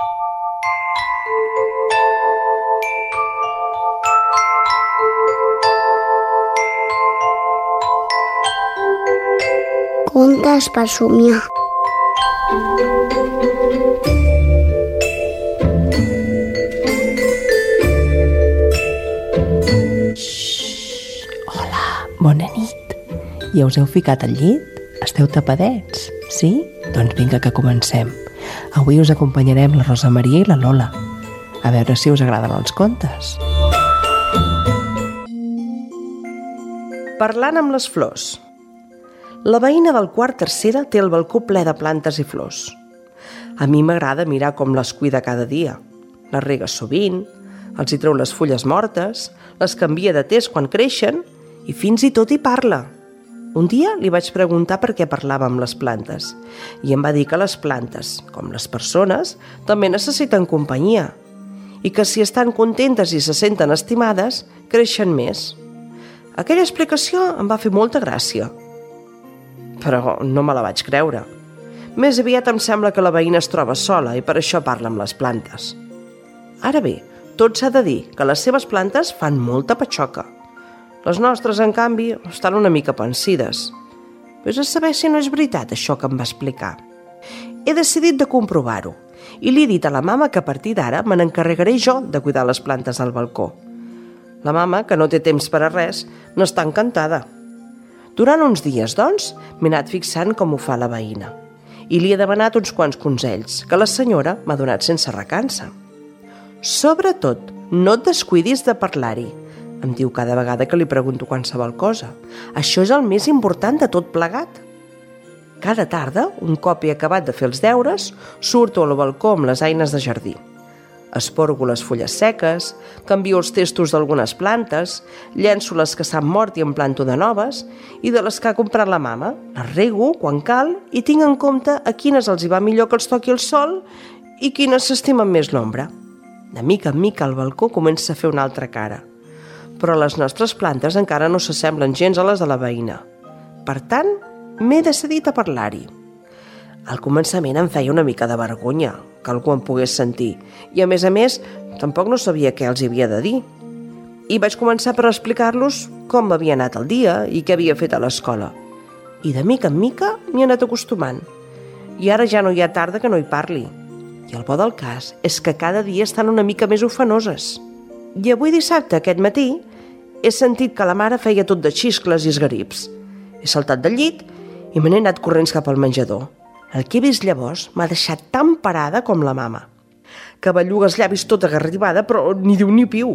Contes per somiar. Hola, bona nit. Ja us heu ficat al llit? Esteu tapadets, sí? Doncs vinga que comencem. Avui us acompanyarem la Rosa Maria i la Lola. A veure si us agraden els contes. Parlant amb les flors. La veïna del quart tercera té el balcó ple de plantes i flors. A mi m'agrada mirar com les cuida cada dia. Les rega sovint, els hi treu les fulles mortes, les canvia de test quan creixen i fins i tot hi parla. Un dia li vaig preguntar per què parlava amb les plantes i em va dir que les plantes, com les persones, també necessiten companyia i que si estan contentes i se senten estimades, creixen més. Aquella explicació em va fer molta gràcia, però no me la vaig creure. Més aviat em sembla que la veïna es troba sola i per això parla amb les plantes. Ara bé, tot s'ha de dir que les seves plantes fan molta patxoca. Les nostres, en canvi, estan una mica pensides. Vés a saber si no és veritat això que em va explicar. He decidit de comprovar-ho i li he dit a la mama que a partir d'ara me n'encarregaré jo de cuidar les plantes al balcó. La mama, que no té temps per a res, n'està encantada. Durant uns dies, doncs, m'he anat fixant com ho fa la veïna i li he demanat uns quants consells que la senyora m'ha donat sense recança. Sobretot, no et descuidis de parlar-hi, em diu cada vegada que li pregunto qualsevol cosa. Això és el més important de tot plegat. Cada tarda, un cop he acabat de fer els deures, surto al balcó amb les eines de jardí. Esporgo les fulles seques, canvio els testos d'algunes plantes, llenço les que s'han mort i en planto de noves, i de les que ha comprat la mama, les rego quan cal i tinc en compte a quines els hi va millor que els toqui el sol i quines s'estimen més l'ombra. De mica en mica el balcó comença a fer una altra cara, però les nostres plantes encara no s'assemblen gens a les de la veïna. Per tant, m'he decidit a parlar-hi. Al començament em feia una mica de vergonya que algú em pogués sentir i, a més, tampoc no sabia què els hi havia de dir. I vaig començar per explicar-los com m'havia anat el dia i què havia fet a l'escola. I de mica en mica m'hi he anat acostumant. I ara ja no hi ha tarda que no hi parli. I el bo del cas és que cada dia estan una mica més ufanoses. I avui dissabte, aquest matí, he sentit que la mare feia tot de xiscles i esgarips. He saltat del llit i me n'he anat corrents cap al menjador. El que he vist llavors m'ha deixat tan parada com la mama, que belluga els llavis tota agarribada, però ni diu ni piu.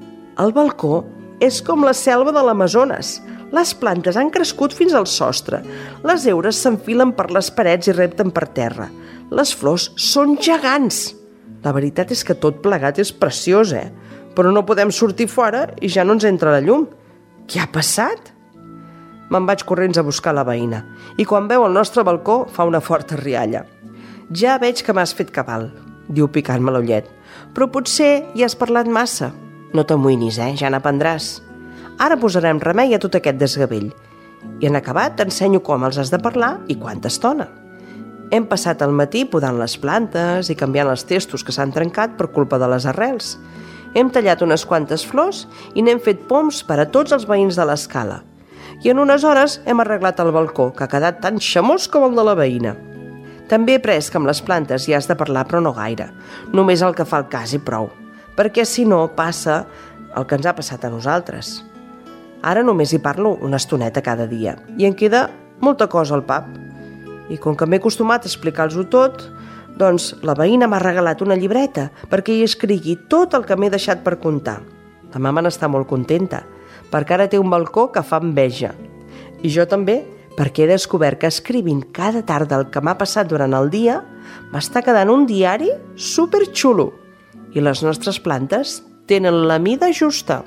El balcó és com la selva de l'Amazones. Les plantes han crescut fins al sostre. Les heures s'enfilen per les parets i repten per terra. Les flors són gegants. La veritat és que tot plegat és preciós, Però no podem sortir fora i ja no ens entra la llum. Què ha passat? Me'n vaig corrents a buscar la veïna i quan veu el nostre balcó fa una forta rialla. Ja veig que m'has fet cabal, diu picant-me l'ullet, però potser hi has parlat massa. No t'amoïnis, ja n'aprendràs. Ara posarem remei a tot aquest desgavell i en acabat t'ensenyo com els has de parlar i quanta estona. Hem passat el matí podant les plantes i canviant els testos que s'han trencat per culpa de les arrels. Hem tallat unes quantes flors i n'hem fet poms per a tots els veïns de l'escala. I en unes hores hem arreglat el balcó, que ha quedat tan xamós com el de la veïna. També he pres que amb les plantes hi has de parlar, però no gaire. Només el que fa el cas i prou. Perquè si no passa el que ens ha passat a nosaltres. Ara només hi parlo una estoneta cada dia i en queda molta cosa al pap. I com que m'he acostumat a explicar-los-ho tot, doncs la veïna m'ha regalat una llibreta perquè hi escrigui tot el que m'he deixat per contar. La mama n'està molt contenta, perquè ara té un balcó que fa enveja. I jo també, perquè he descobert que escrivint cada tarda el que m'ha passat durant el dia, m'està quedant un diari superxulo. I les nostres plantes tenen la mida justa.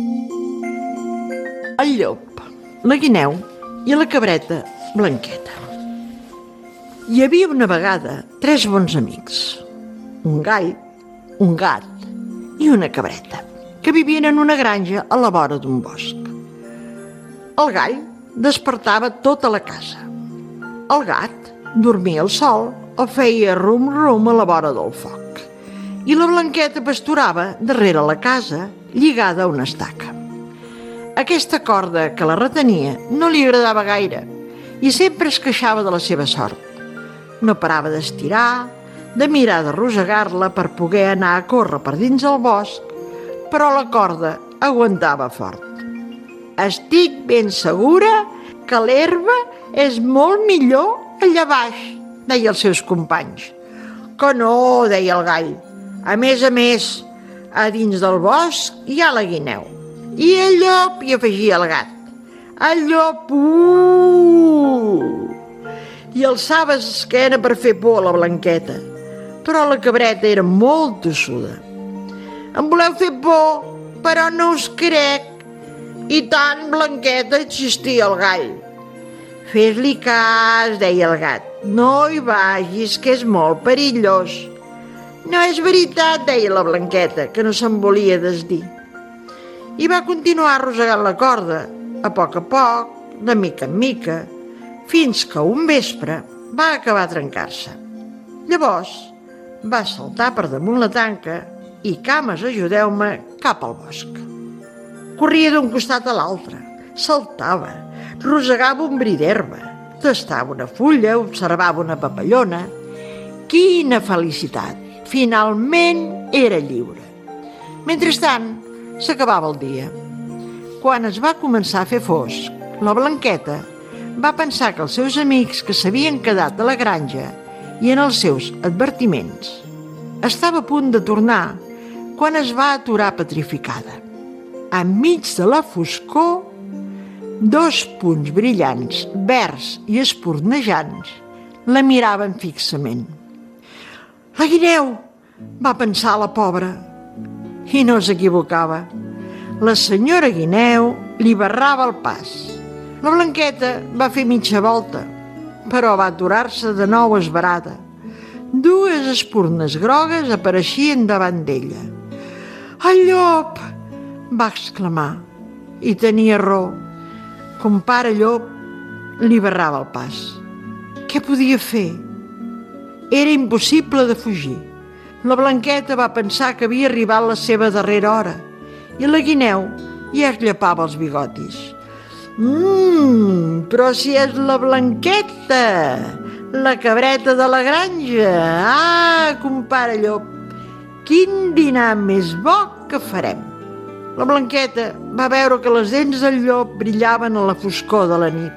El llop, la guineu i la cabreta blanqueta. Hi havia una vegada 3 bons amics, un gall, un gat i una cabreta, que vivien en una granja a la vora d'un bosc. El gall despertava tota la casa. El gat dormia al sol o feia rum-rum a la vora del foc. i la Blanqueta pasturava darrere la casa, lligada a una estaca. Aquesta corda que la retenia no li agradava gaire i sempre es queixava de la seva sort. No parava d'estirar, de mirar d'arrossegar-la per poder anar a córrer per dins el bosc, però la corda aguantava fort. «Estic ben segura que l'herba és molt millor allà baix», deia als seus companys. «Que no», deia el gall. A més, a dins del bosc hi ha la guineu. I el llop», hi afegia el gat. «El llop, I alçava l'esquena per fer por a la Blanqueta, però la cabreta era molt tossuda. «Em voleu fer por, però no us crec». «I tant, Blanqueta», insistia el gall. «Fes-li cas», deia el gat. «No hi vagis, que és molt perillós». «No és veritat», deia la Blanqueta, que no se'n volia desdir. I va continuar arrossegant la corda, a poc, de mica en mica, fins que un vespre va acabar a trencar-se. Llavors va saltar per damunt la tanca i, cames, ajudeu-me, cap al bosc. Corria d'un costat a l'altre, saltava, rosegava un bri d'herba, tastava una fulla, observava una papallona. Quina felicitat! Finalment era lliure. Mentrestant, s'acabava el dia. Quan es va començar a fer fosc, la Blanqueta va pensar que els seus amics que s'havien quedat a la granja i en els seus advertiments estava a punt de tornar quan es va aturar petrificada. Enmig de la foscor, 2 punts brillants, verds i espurnejants, la miraven fixament. «La guineu!», va pensar la pobra. I no s'equivocava. La senyora guineu li barrava el pas. La Blanqueta va fer mitja volta, però va aturar-se de nou esverada. 2 espurnes grogues apareixien davant d'ella. «El llop!», va exclamar, i tenia raó. Compare Llop li barrava el pas. Què podia fer? Era impossible de fugir. La Blanqueta va pensar que havia arribat la seva darrera hora i la guineu ja es llepava els bigotis. Però si és la Blanqueta, la cabreta de la granja! Ah, compare Llop, quin dinar més bo que farem! La Blanqueta va veure que les dents del llop brillaven a la foscor de la nit.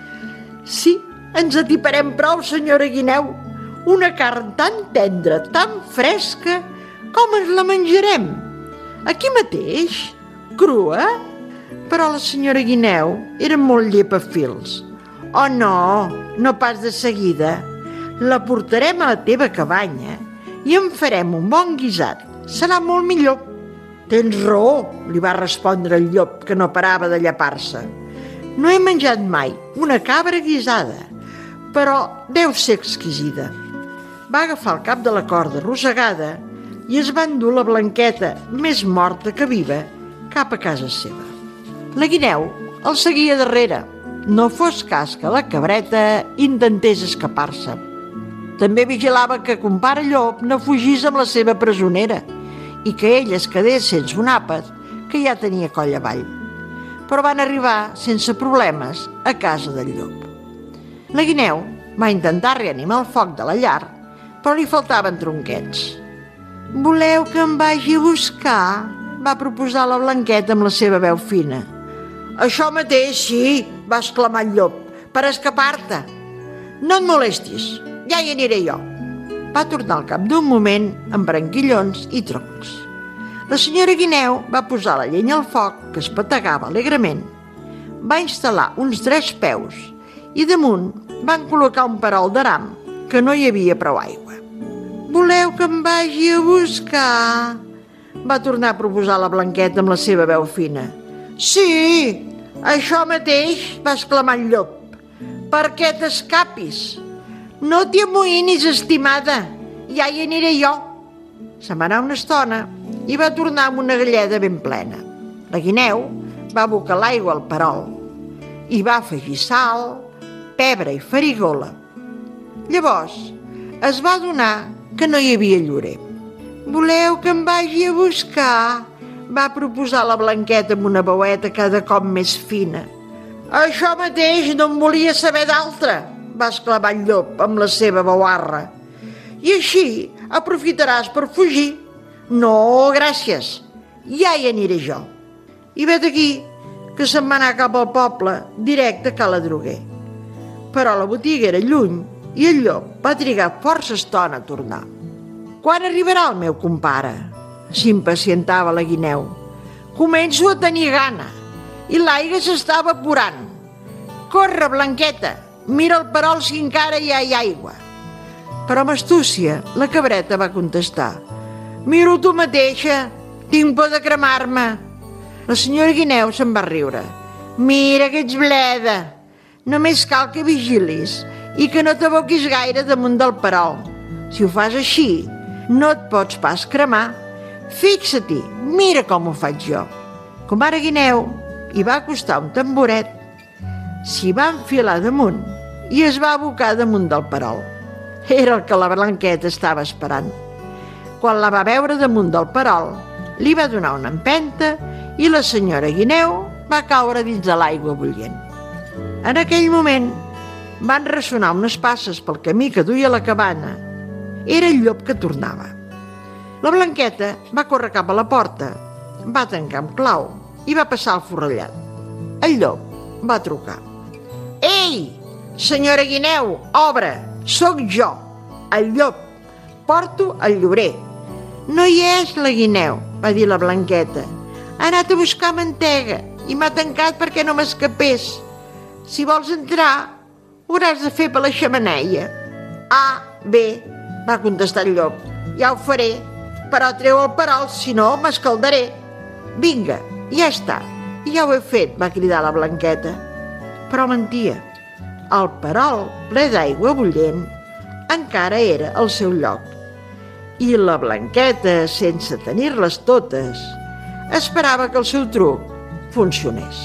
«Sí, ens atiparem prou, senyora guineu. Una carn tan tendra, tan fresca, com ens la menjarem? Aquí mateix? Crua?» Però la senyora guineu era molt llepafils. «Oh, no, no pas de seguida. La portarem a la teva cabanya i en farem un bon guisat. Serà molt millor». «Tens raó», li va respondre el llop, que no parava de llepar-se. «No he menjat mai una cabra guisada, però deu ser exquisida». Va agafar el cap de la corda arrossegada i es va endur la Blanqueta, més morta que viva, cap a casa seva. La guineu el seguia darrere, no fos cas que la cabreta intentés escapar-se. També vigilava que compare Llop no fugís amb la seva presonera i que ell es quedés sense un àpat que ja tenia coll avall. Però van arribar sense problemes a casa del llop. La guineu va intentar reanimar el foc de la llar, però li faltaven tronquets. «Voleu que em vagi a buscar?», va proposar la Blanqueta amb la seva veu fina. «Això mateix, sí», va exclamar el llop, «per escapar-te. No et molestis, ja hi aniré jo». Va tornar al cap d'un moment amb branquillons i troncs. La senyora guineu va posar la llenya al foc, que es bategava alegrement, va instal·lar uns 3 peus i damunt van col·locar un perol d'aram, que no hi havia prou aigua. «Voleu que em vagi a buscar?», va tornar a proposar la Blanqueta amb la seva veu fina. «Sí, això mateix», va exclamar el llop, «per què t'escapis? No t'hi amoïnis, estimada, ja hi aniré jo». Se'n va anar una estona i va tornar amb una galleda ben plena. La guineu va abocar l'aigua al perol i va afegir sal, pebre i farigola. Llavors es va adonar que no hi havia llorer. Voleu que em vagi a buscar? Va proposar la Blanqueta amb una veueta cada cop més fina. Això mateix, no en volia saber d'altra, va exclamar el llop amb la seva veuarra. I així aprofitaràs per fugir? No, gràcies, ja hi aniré jo. I vet aquí que se'n va anar cap al poble, directe a Cala Droguer. Però la botiga era lluny i el llop va trigar força estona a tornar. Quan arribarà el meu compare? S'impacientava la guineu. Començo a tenir gana i l'aigua s'està evaporant. Corre, Blanqueta, mira el perol si encara hi ha aigua. Però amb astúcia la cabreta va contestar. Miro tu mateixa, tinc por de cremar-me. La senyora guineu se'n va riure. Mira que ets bleda, només cal que vigilis i que no t'aboquis gaire damunt del perol. Si ho fas així, no et pots pas cremar. Fixa-t'hi, mira com ho faig jo. Com ara guineu, hi va acostar un tamboret, s'hi va enfilar damunt i es va abocar damunt del perol. Era el que la Blanqueta estava esperant. Quan la va veure damunt del perol, li va donar una empenta i la senyora guineu va caure dins de l'aigua bullent. En aquell moment van ressonar unes passes pel camí que duia a la cabana. Era el llop que tornava. La Blanqueta va córrer cap a la porta, va tancar amb clau i va passar el forrellat. El llop va trucar. Ei, senyora guineu, obre, sóc jo, el llop, porto el llobrer. No hi és la guineu, va dir la Blanqueta. Ha anat a buscar mantega i m'ha tancat perquè no m'escapés. Si vols entrar, ho hauràs de fer per la xemeneia. Ah, bé, va contestar el llop, ja ho faré, però treu el perol, si no m'escaldaré. Vinga, ja està, ja ho he fet, va cridar la Blanqueta. Però mentia. El perol, ple d'aigua bullent, encara era al seu lloc. I la Blanqueta, sense tenir-les totes, esperava que el seu truc funcionés.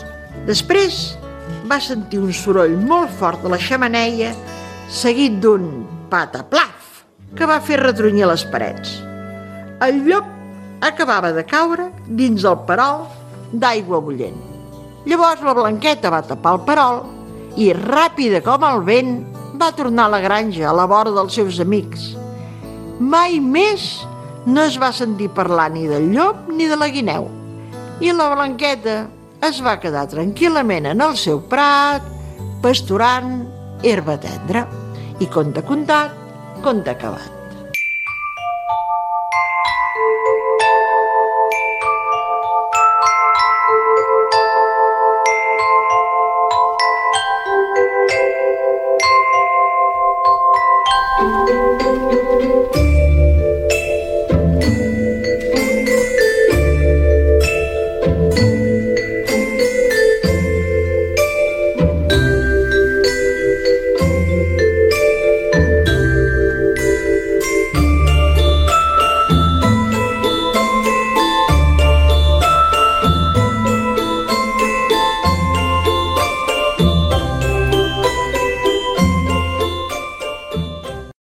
Després va sentir un soroll molt fort de la xemeneia, seguit d'un pataplaf que va fer retrunyir les parets. El llop acabava de caure dins el perol d'aigua bullent. Llavors la Blanqueta va tapar el perol i, ràpida com el vent, va tornar a la granja a la vora dels seus amics. Mai més no es va sentir parlar ni del llop ni de la guineu. I la Blanqueta es va quedar tranquil·lament en el seu prat, pasturant herba tendra. I conte contat, conte acabat.